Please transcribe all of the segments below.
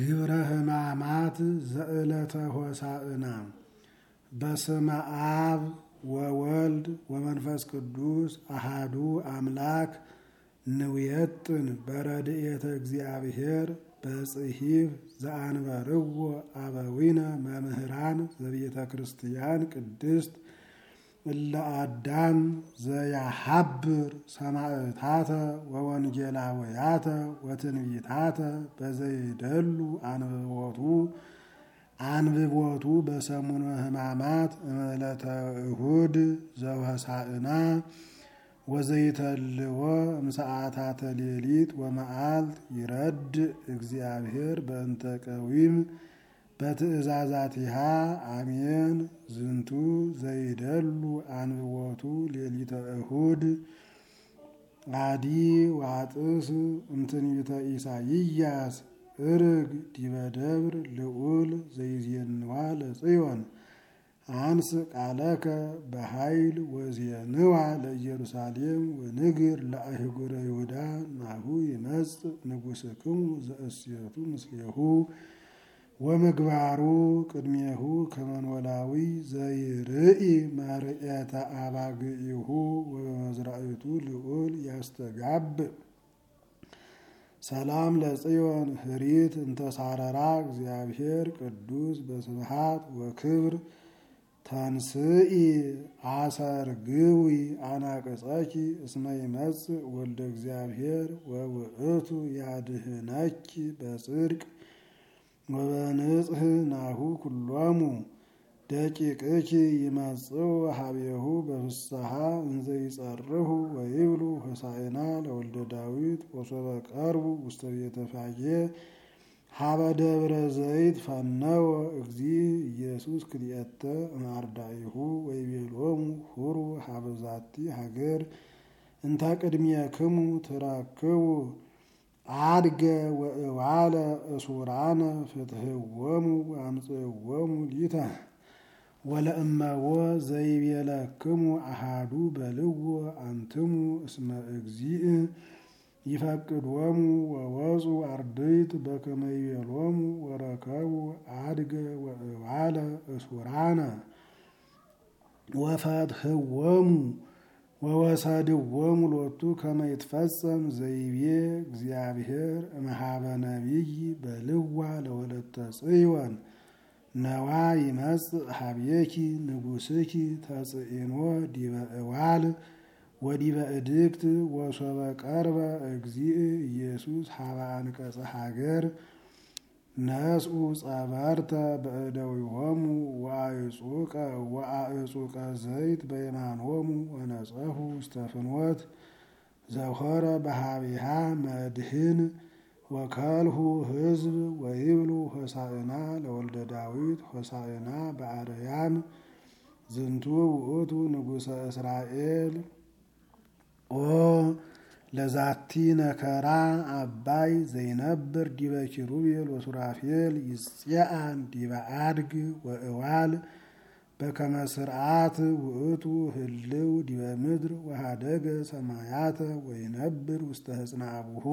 ግብረ ሕማማት ዘዕለተ ሆሳዕና በስመ አብ ወወልድ ወመንፈስ ቅዱስ አሃዱ አምላክ ንውየጥን በረድኤተ እግዚአብሔር በጽሒፍ ዘአንበርዎ አበዊነ መምህራን ዘቤተ ክርስቲያን ቅድስት እለ አዳም ዘያሐብር ሰማዕታተ ወወንጌላውያተ ወትንቢታተ በዘይደሉ አንብቦቱ በሰሙነ ሕማማት እምዕለተ እሁድ ዘሆሳዕና ወዘይተልዎ እምሰዓታተ ሌሊት ወመዓልት ይረድ እግዚአብሔር በእንተ ቀዊም በትእዛዛቲሃ አሜን። ዝንቱ ዘይደሉ አንብቦቱ ሌሊተ እሁድ አዲ ዋጥስ እምትንቢተ ኢሳይያስ እርግ ዲበ ደብር ልዑል ዘይዜንዋ ለጽዮን አንስ ቃለከ በኃይል ወዜንዋ ለኢየሩሳሌም ወንግር ለአህጉረ ይሁዳ ናሁ ይመጽእ ንጉሥክሙ ዘእሴቱ ምስሌሁ ወምግባሩ ቅድሜሁ ከመንወላዊ ዘይርኢ መርኤተ አባግኢሁ ወበመዝራእቱ ልዑል ያስተጋብእ ሰላም ለጽዮን ህሪት እንተሳረራ እግዚአብሔር ቅዱስ በስብሐት ወክብር ተንስኢ አሰርግዊ አናቅጸኪ እስመ ይመጽእ ወልደ እግዚአብሔር ወውእቱ ያድህነኪ በጽድቅ ወበንጽህ ናሁ ኩሎሙ ደቂቅኪ ይመጽኡ ሀቤሁ በፍስሐ እንዘ ይጸርሁ ወይብሉ ሆሳዕና ለወልደ ዳዊት ወሶበ ቀርቡ ውስተ ቤተ ፋጌ ሀበ ደብረ ዘይት ፈነወ እግዚእ ኢየሱስ ክልኤተ እምአርዳኢሁ ወይቤሎሙ ሁሩ ሀበ ዛቲ ሀገር እንተ ቅድሜክሙ ትረክቡ አድገ ወእዋለ እሱራነ ፍትሕዎሙ ወአምጽእዎሙ ሊተ ወለእመዎ ዘይቤለክሙ አሃዱ በልዎ አንትሙ እስመ እግዚእ ይፈቅድዎሙ ወወፁ አርድእት በከመ ይቤሎሙ ወረከቡ አድገ ወእዋለ እሱራነ ወፈትሕዎሙ ወወሰድዎሙ ሎቱ ከመ ይትፈጸም ዘይቤ እግዚአብሔር እምኀበ ነቢይ በልዋ ለወለተ ጽዮን ነዋ ይመጽእ ሀቤኪ ንጉሥኪ ተጽኢኖ ዲበ እዋል ወዲበ እድግት ወሶበ ቀርበ እግዚእ ኢየሱስ ሀበ አንቀጸ ሀገር ነስኡ ጸበርተ በእደዊሆሙ ወአዕጹቀ ዘይት በየማኖሙ ወነጸሁ ውስተ ፍኖት ዘሆረ በሀቢሃ መድህን ወከልሁ ሕዝብ ወይብሉ ሆሳዕና ለወልደ ዳዊት ሆሳዕና በአርያም ዝንቱ ውእቱ ንጉሠ እስራኤል ኦ ለዛቲ ነከራ አባይ ዘይነብር ዲበ ኪሩቤል ወሱራፌል ይጽአን ዲበ አድግ ወእዋል በከመ ስርዓት ውእቱ ህልው ዲበ ምድር ወሃደገ ሰማያተ ወይነብር ውስተ ህጽነ አቡሁ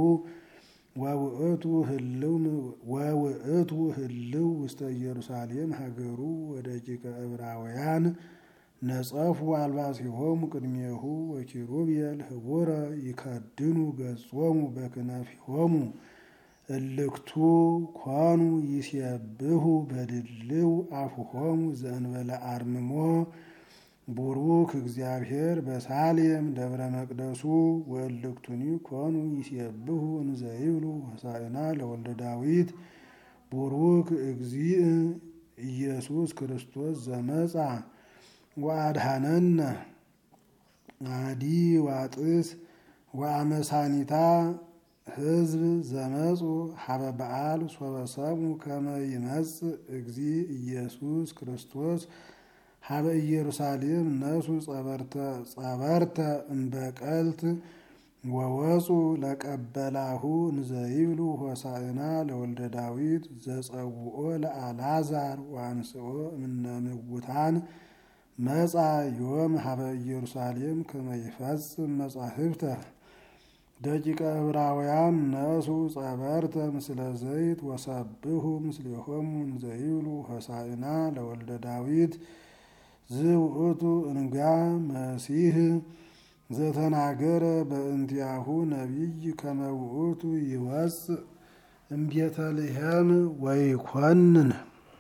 ወውእቱ ህልው ውስተ ኢየሩሳሌም ሀገሩ ወደቂቀ ዕብራውያን ነጸፉ አልባሲሆሙ ቅድሜሁ ወኪሩቤል ህቡረ ይከድኑ ገጾሙ በክነፊሆሙ እልክቱ ኮኑ ይሴብሑ በድልው አፉሆሙ ዘእንበለ አርምሞ ቡሩክ እግዚአብሔር በሳሌም ደብረ መቅደሱ ወእልክቱኒ ኮኑ ይሴብሑ እንዘ ይብሉ ሆሳዕና ለወልደ ዳዊት ቡሩክ እግዚእ ኢየሱስ ክርስቶስ ዘመጻ ወአድኀነነ አዲ ዋጥስ ወአመሳኒታ ህዝብ ዘመጹ ሀበ በዓል ሶበ ሰምዑ ከመ ይመጽእ እግዚእ ኢየሱስ ክርስቶስ ሀበ ኢየሩሳሌም ነሱ ጸበርተ እምበቀልት ወወፁ ለቀበላሁ እንዘ ይብሉ ሆሳዕና ለወልደ ዳዊት ዘጸውኦ ለአልዓዛር ወአንስኦ እምነ ምውታን መጻ ዮም ሀበ ኢየሩሳሌም ከመ ይፈጽም መጻሕፍተ ደቂቀ ዕብራውያን ነሱ ጸበርተ ምስለ ዘይት ወሰብሁ ምስሌሆሙ እንዘይብሉ ሆሳዕና ለወልደ ዳዊት ዝውእቱ እንጋ መሲህ ዘተናገረ በእንቲአሁ ነቢይ ከመ ውእቱ ይወፅእ እምቤተልሔም ወይኮንን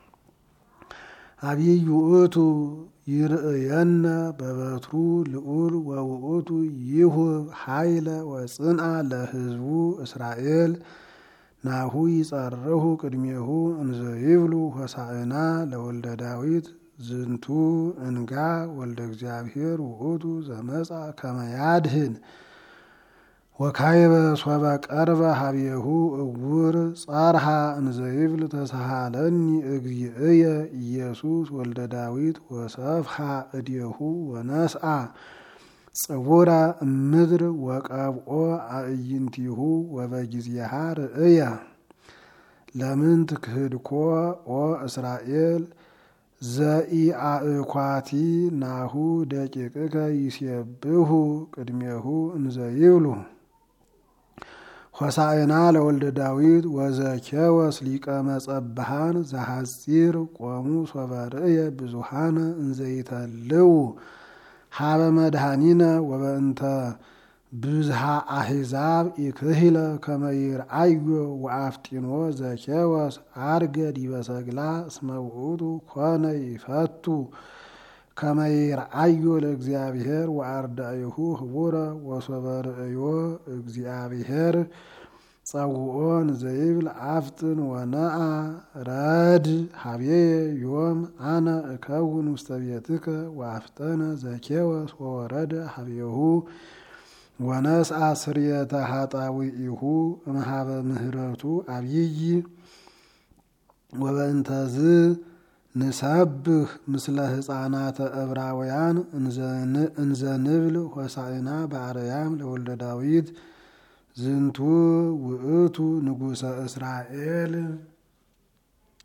አብይ ውእቱ ይርእየነ በበትሩ ልዑል ወውእቱ ይሁብ ኃይለ ወጽንዓ ለሕዝቡ እስራኤል ናሁ ይጸርሁ ቅድሜሁ እንዘ ይብሉ ሆሳዕና ለወልደ ዳዊት ዝንቱ እንጋ ወልደ እግዚአብሔር ውእቱ ዘመጻ ከመ ያድኅን ወካይበ ሶበ ቀርበ ሀቤሁ እውር ጸርሃ እንዘ ይብል ተሳሃለኒ እግዚእየ ኢየሱስ ወልደ ዳዊት ወሰፍሐ እዴሁ ወነስአ ጽውራ እምድር ወቀብኦ አዕይንቲሁ ወበጊዜሃ ርእየ ለምንት ክህድኮ ኦ እስራኤል ዘኢአእኳቲ ናሁ ደቂቅከ ይሴብሑ ቅድሜሁ እንዘ ይብሉ ሆሳዕና ለወልደ ዳዊት ወዘኬወስ ሊቀ መጸብሃን ዘሐጺር ቆሙ ሶበ ርእየ ብዙሃነ እንዘይተልው ሀበ መድኃኒነ ወበእንተ ብዝሃ አሕዛብ ኢክህለ ከመ ይርአዮ ወአፍጢኖ ዘኬወስ አርገ ዲበ ሰግላ እስመ ውእቱ ኮነ ይፈቱ ከመ ይርአዮ ለእግዚአብሔር ወአርዳኢሁ ህቡረ ወሶበ ርእዮ እግዚአብሔር ጸውኦ እንዘይብል አፍጥን ወነአ ረድ ሀቤየ ዮም አነ እከውን ውስተ ቤትከ ወአፍጠነ ዘኬወስ ወወረደ ሀቤሁ ወነስአ ስርየተ ኃጣውኢሁ እምኀበ ምህረቱ አብይ ወበእንተዝ ንሰብህ ምስለ ሕፃናተ ዕብራውያን እንዘንብል ሆሳዕና በአርያም ለወልደ ዳዊት ዝንቱ ውእቱ ንጉሠ እስራኤል